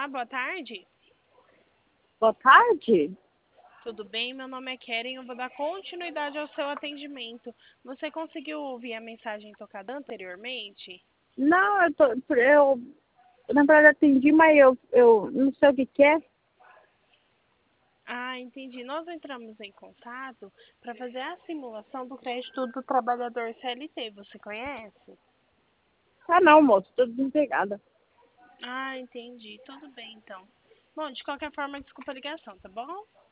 Olá, boa tarde. Boa tarde? Tudo bem? Meu nome é Keren, eu vou dar continuidade ao seu atendimento. Você conseguiu ouvir a mensagem tocada anteriormente? Não, eu na verdade atendi, mas eu não sei o que que é. Ah, entendi. Nós entramos em contato para fazer a simulação do crédito do trabalhador CLT. Você conhece? Ah não, moço, tô desempregada. Ah, entendi. Tudo bem, então. Bom, de qualquer forma, desculpa a ligação, tá bom?